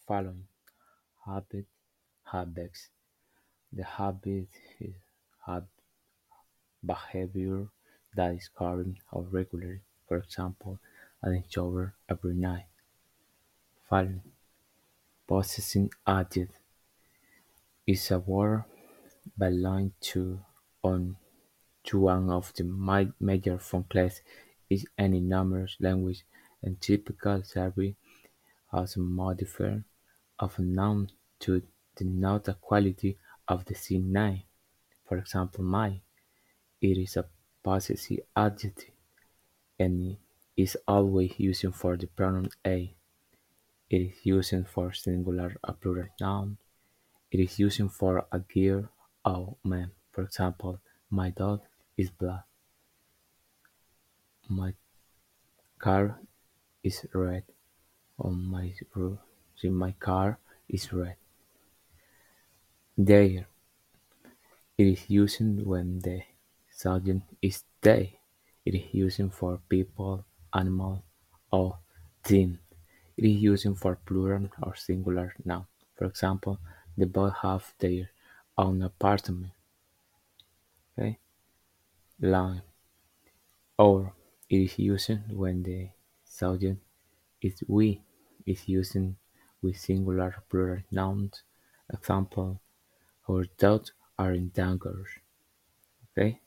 following: habit, habits. The habit is a behavior that is carried out regularly. For example, adding shower every night. Following: possessing adjective is a word belonging to on to one of the major functions in any numerous language and typically serve as a modifier of a noun to denote the quality of the same name. For example, my. It is a possessive adjective and is always used for the pronoun "a". It is used for singular or plural noun. It is used for a girl or man. For example, my dog is black. My car is red. On my roof, see, my car is red. There. It is used when the subject is "they". It is used for people, animal, or thing. It is used for plural or singular noun. For example, the boys have their own apartment. Okay? Line. Or it is used when the subject is "we". It is used with singular or plural nouns. Example: our dogs are in danger. Okay?